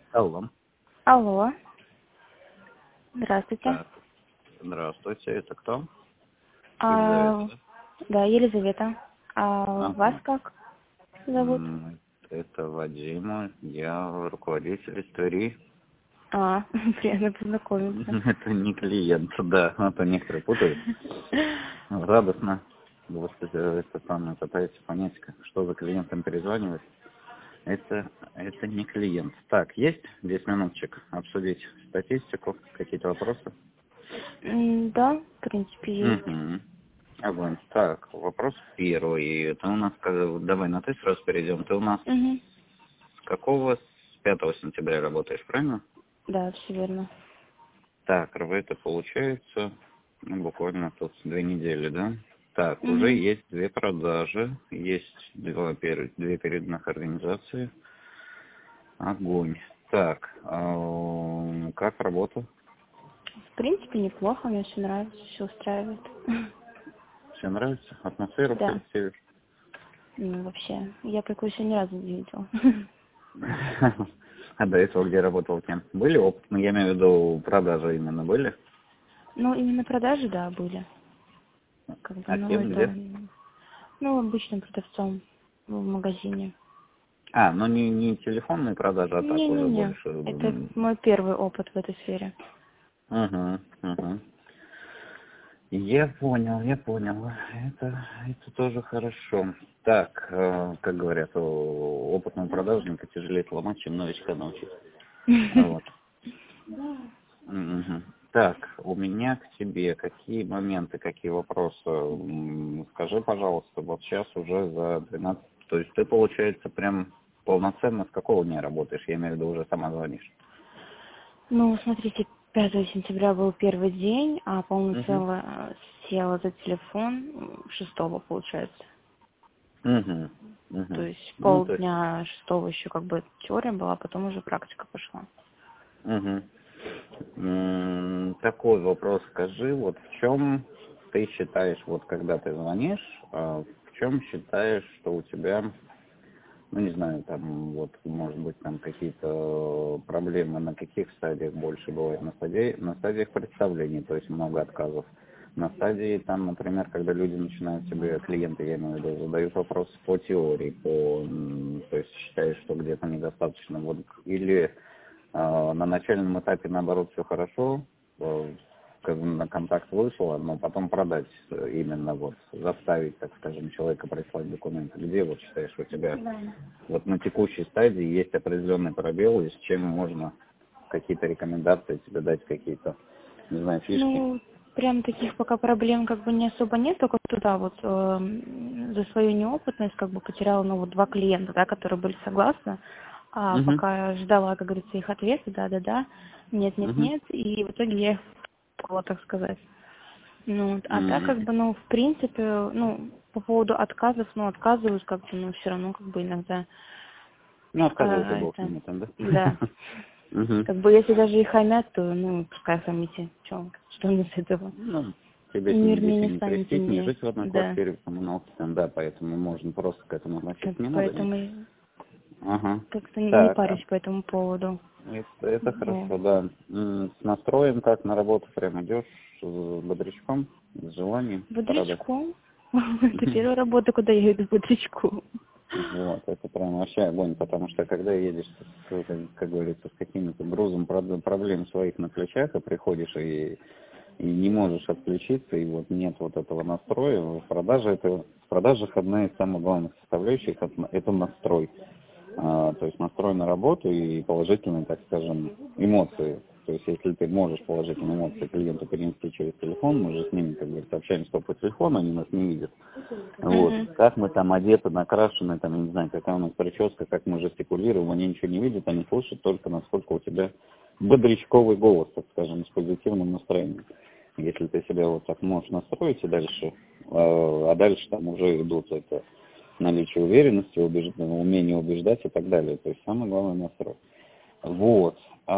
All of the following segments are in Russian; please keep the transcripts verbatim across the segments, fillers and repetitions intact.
Алло. Алло. Здравствуйте. Так, здравствуйте, это кто? А, Елизавета, да, Елизавета. А да? вас Ага. как зовут? М, Это Вадима, я руководитель истории. А, приятно познакомиться. Это не клиент, да, а то некоторые путают. Радостно. Господи, это самое, пытаетесь понять, как- что за клиентам перезванивать. Это, это не клиент. Так, есть десять минуточек обсудить статистику, какие-то вопросы? М, Да, в принципе, есть. Угу. Огонь. Так, вопрос первый. Это у нас, как- давай на ты сразу перейдем. Ты у нас Угу. с какого? С пятого сентября работаешь, правильно? Да, все верно. Так, РВ это получается, ну, буквально тут две недели, да? Так, уже Угу. есть две продажи, есть два, пер- две переданных организации. Огонь. Так, а, как работа? В принципе, неплохо, мне все нравится, все устраивает. Все нравится? Атмосферу Да, коллективишь? ну вообще, я такой еще ни разу не видела. А до этого где работал кем? Были опыт? Ну, я имею в виду продажи именно были? Ну, именно продажи, да, были. Как бы, А ну, кем, это, где? ну, обычным продавцом в магазине. А, ну не, не телефонные продажи, а так уже Не-не-не, больше. это м, мой первый опыт в этой сфере. Угу, угу. Я понял, я понял. Это, это тоже хорошо. Так, э, как говорят, у опытного продажника тяжелее сломать, чем новичка научить. Вот. Мгм. Так, у меня к тебе какие моменты, какие вопросы? М, Скажи, пожалуйста, вот сейчас уже за двенадцать, то есть ты, получается, прям полноценно с какого дня работаешь? Я имею в виду, уже сама звонишь. Ну, смотрите, пятого сентября был первый день, а Угу. полноценно села за телефон шестого, получается. Угу. То Угу. есть Ну, то есть, полдня шестого еще как бы теория была, а потом уже практика пошла. угу. Такой вопрос скажи, вот в чем ты считаешь, вот когда ты звонишь, а, в чем считаешь, что у тебя, ну не знаю, там вот может быть там какие-то проблемы, на каких стадиях больше бывает, на стадии, на стадиях представления, то есть много отказов. На стадии там, например, когда люди начинают тебе, клиенты, я имею в виду, задают вопросы по теории, по, м, то есть считаешь, что где-то недостаточно, вот, или э, на начальном этапе, наоборот, все хорошо, э, как бы на контакт вышел, но потом продать э, именно вот, заставить, так скажем, человека прислать документы. Где вот считаешь, у тебя Да. вот на текущей стадии есть определенный пробел, и с чем можно какие-то рекомендации тебе дать, какие-то, не знаю, фишки? Ну, прям таких пока проблем как бы не особо нет, только туда вот эм, за свою неопытность как бы потеряла, ну, вот два клиента, да, которые были согласны, а Угу, пока ждала, как говорится, их ответа, да-да-да, угу, нет-нет-нет, и в итоге я их попала, так сказать. Ну, вот, а так как бы, ну, в принципе, ну, по поводу отказов, ну, отказываюсь как бы, ну, все равно как бы иногда, Ну, отказывайся, а, бог с это, ними там, да? да, Угу. как бы если даже и хамят, то, ну, пускай хамите, что, что мне с этого? Ну, тебе с ними Мир мне детей не не станет крестить, не темнее, жить в одной да. квартире в коммуналке, там, да, поэтому можно просто к этому Вот относиться не надо, нет? поэтому я Ага. как-то не Так, а парюсь по этому поводу. это, это Вот. хорошо, да. М, С настроем как на работу прям идешь, с бодрячком, с желанием порадовать. Бодрячком. Это первая работа, куда я иду бодрячком. Вот, это прям вообще огонь, потому что когда едешь, с, как, как говорится, с каким-то грузом прод- проблем своих на плечах, и приходишь и, и не можешь отключиться, и вот нет вот этого настроя, в продаже это, в продажах одна из самых главных составляющих это это настрой. А, то есть настрой на работу и положительные, так скажем, эмоции. То есть если ты можешь положительные эмоции клиенту перенести через телефон, мы же с ними, как говорится, общаемся только по телефону, они нас не видят. Вот. Угу. Как мы там одеты, накрашены, там, я не знаю, какая у нас прическа, как мы жестикулируем, они ничего не видят, они слышат только насколько у тебя бодрячковый голос, так скажем, с позитивным настроением. Если ты себя вот так можешь настроить и дальше, э, а дальше там уже идут это наличие уверенности, убеж... умение убеждать и так далее. То есть самое главное настрой. Вот.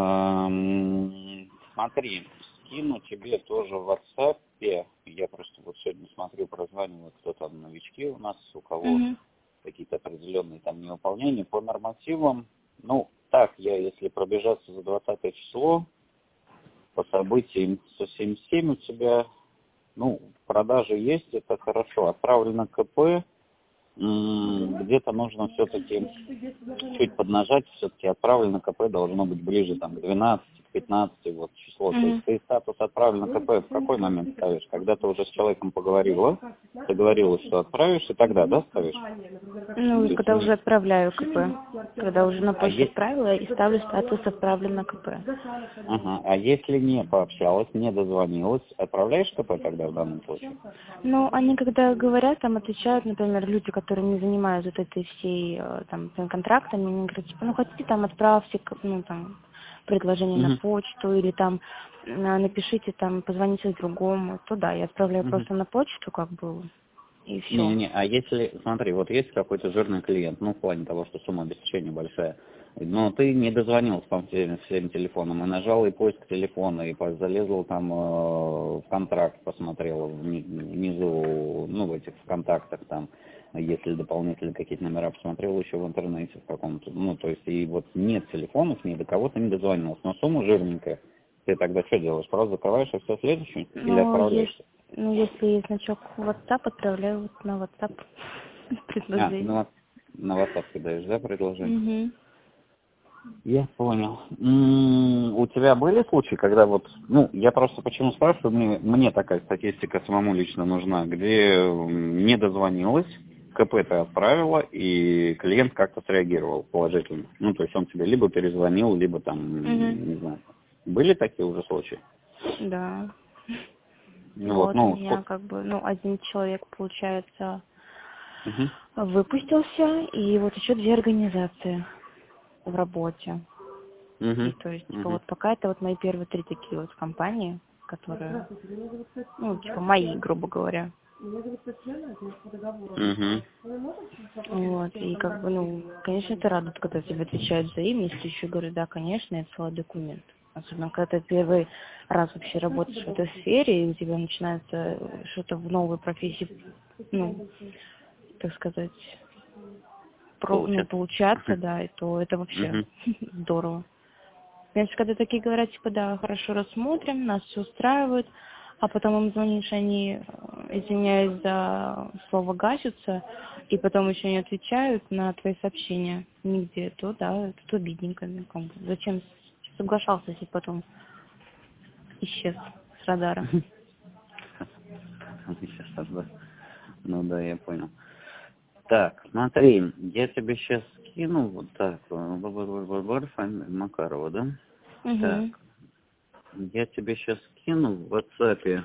Ам, Смотри, скину тебе тоже в WhatsApp. Я просто вот сегодня смотрю, прозваниваю, кто там новички у нас, у кого Угу. какие-то определенные там невыполнения по нормативам. Ну, так, я, если пробежаться за двадцатое число, по событиям сто семьдесят семь у тебя, ну, продажи есть, это хорошо. Отправлено КП, где-то нужно все-таки чуть поднажать, все-таки отправлено КП должно быть ближе там, к двенадцати, к пятнадцати, вот число. Mm-hmm. То есть ты статус отправлено КП в какой момент ставишь? Когда ты уже с человеком поговорила, договорилась, что отправишь, и тогда, да, ставишь? Ну, и когда уже отправляю КП. Когда уже на почту а есть... отправила и ставлю статус отправлено КП. Ага. А если не пообщалась, не дозвонилась, отправляешь КП тогда в данном случае? Ну, они когда говорят, там отвечают, например, люди, которые не занимаются вот этой всей там контрактами, они говорят, типа, ну хотите там отправьте, ну там предложение uh-huh. на почту или там напишите там, позвоните другому, то да, я отправляю uh-huh. просто на почту, как бы, и все. Не-не, а если, смотри, вот есть какой-то жирный клиент, ну в плане того, что сумма обеспечения большая, но ты не дозвонился по всем телефонам и нажал и поиск телефона, и залезла там э, в контракт, посмотрела внизу, ну в этих контактах там, если дополнительные какие-то номера посмотрел еще в интернете в каком-то, ну то есть и вот нет телефонов, ни до кого-то не дозвонился, но сумма жирненькая, ты тогда что делаешь, просто закрываешь и все следующее, или ну, отправляешься? Есть, ну если есть значок WhatsApp, отправляю вот на WhatsApp предложение. А, на, на WhatsApp ты даешь, да, предложение? Угу. Я понял. М-м, у тебя были случаи, когда вот, ну, я просто почему спрашиваю, мне, мне такая статистика самому лично нужна, где не дозвонилась, КП ты отправила, и клиент как-то среагировал положительно. Ну, то есть он тебе либо перезвонил, либо там, Угу. не знаю. Были такие уже случаи? Да. Ну, Вот, вот, ну, у меня сколько... как бы, ну, один человек, получается, Угу. выпустился, и вот еще две организации в работе. Угу. И то есть, типа, Угу. вот пока это вот мои первые три такие вот компании, которые, ну, типа, мои, грубо говоря. Угу. Вот, и как бы, ну, конечно, это радует, когда тебе отвечают взаимностью, еще говорю, да, конечно, я целый документ. Особенно, когда ты первый раз вообще работаешь в этой сфере, и у тебя начинается что-то в новой профессии, ну, так сказать, про, ну, получаться, да, и то это вообще здорово. Конечно, когда такие говорят, типа, да, хорошо рассмотрим, нас все устраивает, а потом им звонишь, они, извиняюсь за слово, гасятся, и потом еще не отвечают на твои сообщения нигде, то да, это обидненько. Как бы. Зачем соглашался, если потом исчез с радара? Ну да, я понял. Так, смотри, я тебе сейчас скину вот так, фамилия Макарова, да? Угу. Так, я тебе сейчас скину в WhatsApp,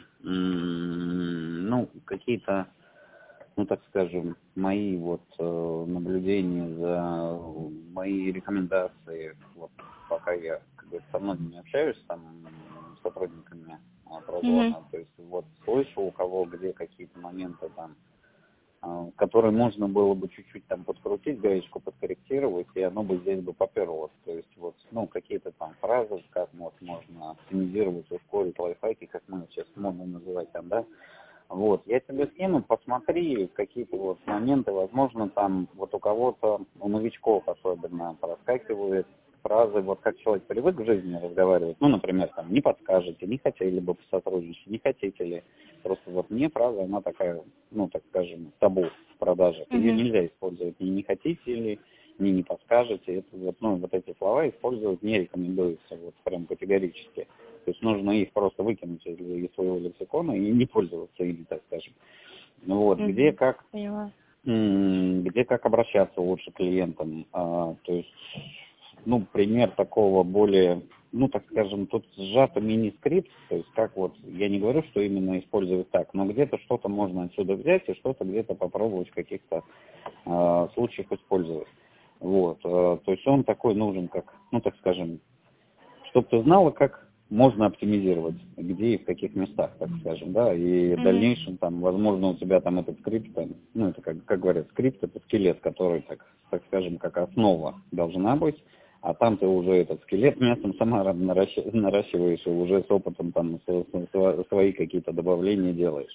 ну, какие-то, ну, так скажем, мои вот э, наблюдения за мои рекомендации, вот, пока я, как бы, со многими общаюсь, там, с сотрудниками Прозорна, Угу. то есть, вот, слышу, у кого где какие-то моменты там, который можно было бы чуть-чуть там подкрутить, гаечку подкорректировать, и оно бы здесь бы поперлось. То есть вот, ну, какие-то там фразы, как вот можно оптимизировать, ускорить лайфхаки, как мы сейчас модно называть там, да. Вот, я тебе скину, посмотри какие-то вот моменты, возможно, там вот у кого-то, у новичков особенно проскакивают фразы, вот как человек привык в жизни разговаривать, ну, например, там, не подскажете, не хотели бы посотрудничать, не хотите ли, просто вот мне фраза, она такая, ну, так скажем, табу в продажах, ее Угу. нельзя использовать, ни не хотите ли, ни не подскажете, это вот, ну, вот эти слова использовать не рекомендуется, вот, прям категорически. То есть нужно их просто выкинуть из, из своего лексикона и не пользоваться ими, так скажем. Ну вот, Угу. где как, Поняла. где как обращаться лучше к клиентам. А, то есть, ну, пример такого более, ну, так скажем, тут сжато мини-скрипт, то есть как вот, я не говорю, что именно использовать так, но где-то что-то можно отсюда взять и что-то где-то попробовать в каких-то а, случаях использовать. Вот, а, то есть он такой нужен, как, ну, так скажем, чтобы ты знала, как можно оптимизировать, где и в каких местах, так скажем, да, и в дальнейшем, там, возможно, у тебя там этот скрипт, там, ну, это, как, как говорят, скрипт — это скелет, который, так, так скажем, как основа должна быть, а там ты уже этот скелет мясом сама наращиваешь, и уже с опытом там свои какие-то добавления делаешь.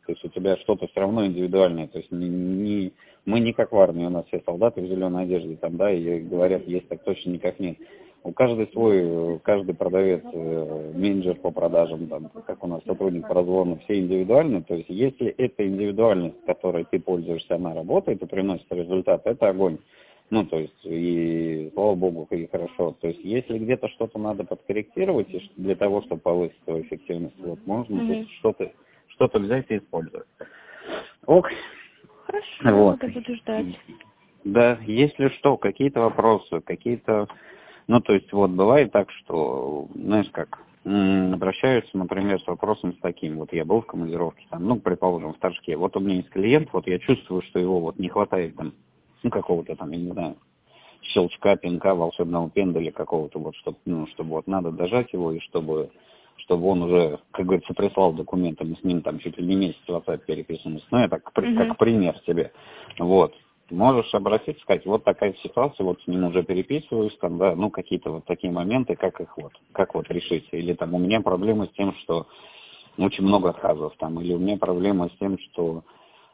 То есть у тебя что-то все равно индивидуальное. То есть не, не, мы не как в армии, у нас все солдаты в зеленой одежде, там, да, и говорят, есть так точно, никак нет. У каждый свой, каждый продавец, менеджер по продажам, там, как у нас сотрудник по разлому, все индивидуальны. То есть если эта индивидуальность, которой ты пользуешься, она работает и приносит результат, это огонь. Ну, то есть, и слава богу, и хорошо. То есть, если где-то что-то надо подкорректировать для того, чтобы повысить свою эффективность, вот, можно mm-hmm. что-то, что-то взять и использовать. Ок. Хорошо, вот. Я буду ждать. Да, если что, какие-то вопросы, какие-то... Ну, то есть, вот, бывает так, что, знаешь, как, м- обращаются, например, с вопросом с таким, вот, я был в командировке, там, ну, предположим, в Торжке, вот у меня есть клиент, вот, я чувствую, что его, вот, не хватает, там, ну, какого-то там, я не знаю, щелчка, пинка, волшебного пендаля какого-то, вот, чтобы, ну, чтобы вот надо дожать его, и чтобы, чтобы он уже, как говорится, прислал документы, мы с ним там чуть ли не месяц в WhatsApp переписываемся, ну, это как, mm-hmm. как пример тебе, вот. Можешь обратиться, сказать, вот такая ситуация, вот с ним уже переписываюсь, там, да, ну, какие-то вот такие моменты, как их вот, как вот решить, или там у меня проблема с тем, что очень много отказов, там, или у меня проблема с тем, что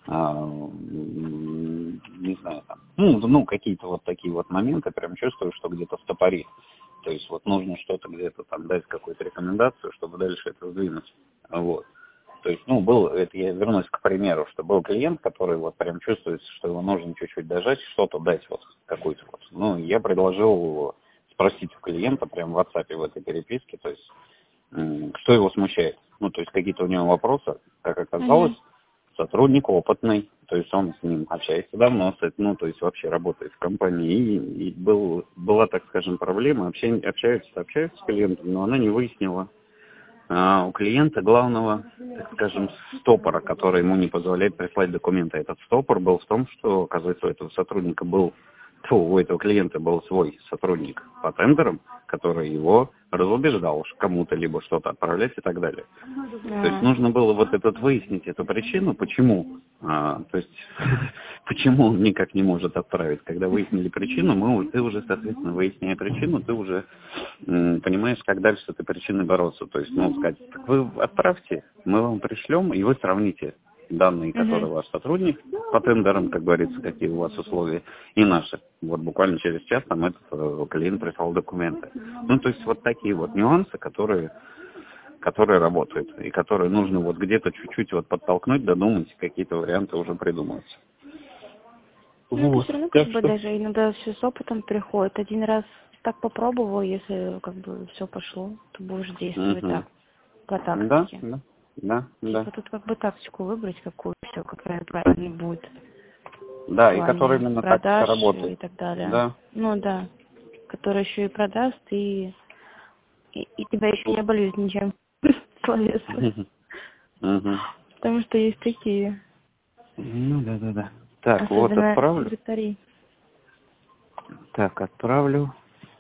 не знаю, там, ну, ну, какие-то вот такие вот моменты, прям чувствую, что где-то стопорит. То есть вот нужно что-то где-то там дать какую-то рекомендацию, чтобы дальше это сдвинуть. Вот. То есть, ну, был, это я вернусь к примеру, что был клиент, который вот прям чувствуется, что его нужно чуть-чуть дожать, что-то дать вот какую-то вот. Ну, я предложил спросить у клиента прям в WhatsApp в этой переписке, то есть, что его смущает. Ну, то есть, какие-то у него вопросы, как оказалось, mm-hmm. сотрудник опытный, то есть он с ним общается давно, ну, то есть вообще работает в компании, и, и был, была, так скажем, проблема, общение, общаются, общаются с клиентом, но она не выяснила а, у клиента главного, так скажем, стопора, который ему не позволяет прислать документы. Этот стопор был в том, что, оказывается, у этого сотрудника был, фу, у этого клиента был свой сотрудник по тендерам, который его разубеждал кому-то либо что-то отправлять и так далее. Yeah. То есть нужно было вот этот выяснить эту причину, почему, а, то есть почему он никак не может отправить. Когда выяснили причину, мы, ты уже, соответственно, выясняя причину, ты уже м, понимаешь, как дальше с этой причиной бороться. То есть, ну, сказать, так вы отправьте, мы вам пришлем, и вы сравните данные, которые uh-huh. ваш сотрудник по тендерам, как говорится, какие у вас условия, и наши. Вот буквально через час там этот э, клиент прислал документы. Ну, то есть вот такие вот нюансы, которые, которые работают, и которые нужно вот где-то чуть-чуть вот подтолкнуть, додумать, какие-то варианты уже придумываются. Ну, вот. Это все равно как бы что... даже иногда все с опытом приходит. Один раз так попробовал, если как бы все пошло, то будешь действовать uh-huh. так, по тактике. Да, да. Да, типа да. тут как бы тактику выбрать, какую все, какая правильно будет. Да, и которая именно тактика работает. И так далее. Да. Ну да. Который еще и продаст, и, и, и тебя еще не обольют ничем словесно. Потому что есть такие. Ну да, да, да. Так, вот отправлю. Секретари. Так, отправлю.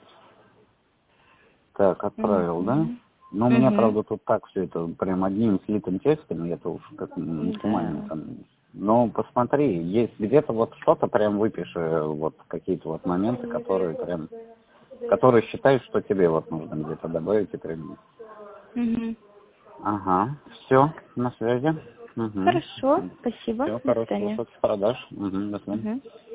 Так, отправил, да? Ну, у меня, правда, тут так все это прям одним слитым текстом, это уж как туманно там. Но посмотри, есть где-то вот что-то прям выпиши, вот какие-то вот моменты, которые прям, которые считаешь, что тебе вот нужно где-то добавить и прям. Угу. Ага, все, на связи. Угу. Хорошо, спасибо. Все, хорошего продаж. Угу, до свидания. Угу.